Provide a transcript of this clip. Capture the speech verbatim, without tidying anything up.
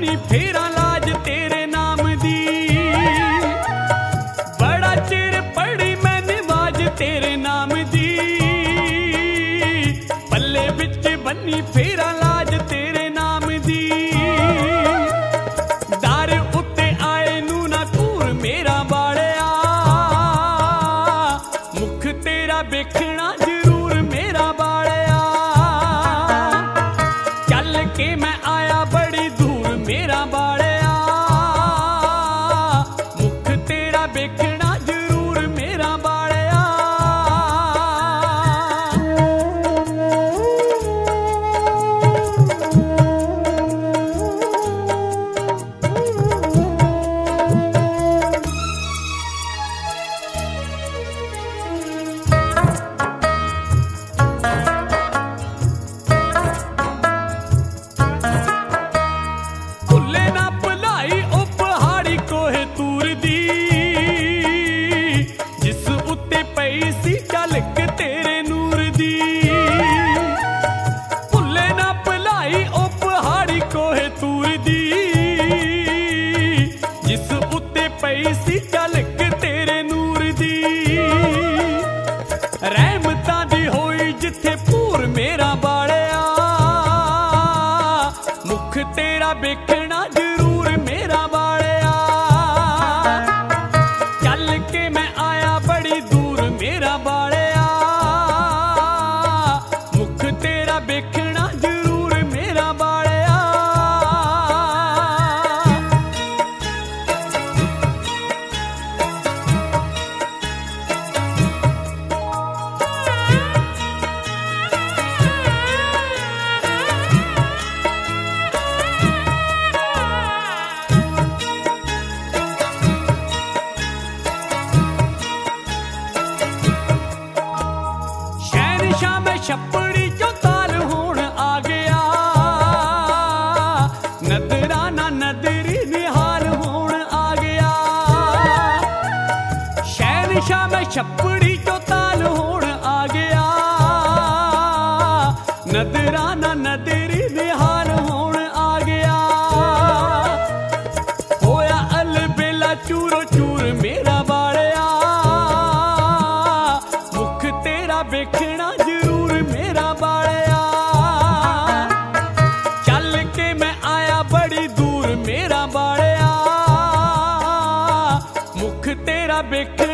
बनी फेरा लाज तेरे नाम दी। बड़ा चिर पड़ी मैं निवाज तेरे नाम दी। पल्ले बिच बनी फेरा लाज तेरे नाम दी। दार उत्ते आए नू ना कूर मेरा बाड़िया। मुख तेरा वेखना जरूर मेरा बाड़िया। चल के मैं आया बड़ी दूर मेरा बाड़िया। मुख तेरा वेखना जरूर मेरा बाड़िया। भुल्ले ना भुलाई ओ पहाड़ी कोहे तूर दी। जिस उत्ते पई सी झलक तेरे नूर दी। भुल्ले ना भुलाई ओ पहाड़ी कोहे तूर दी। जिस उत्ते पई सी झलक तेरे नूर दी। रहमतां दी होई जिथे पूर मेरा बाड़िया। मुख तेरा वेखना जरूर मेरा बाड़िया। चल के मैं आया बड़ी दूर मेरा बाड़िया। मुख तेरा वेखना जरूर मेरा बाड़िया। शहनशाह में छप्पड़ी चो ताल होण आ गया। नदराना नदरी निहाल होण आ गया। शहनशाह में छप्पड़ी चो ताल होण आ गया। नदराना नदरी निहाल होण आ गया। होया अलबेला चूरो चूर मेरा बाड़िया। मुख तेरा वेखना जरूर मेरा बाड़िया। चल के मैं आया बड़ी दूर मेरा बाड़िया। मुख तेरा वेखना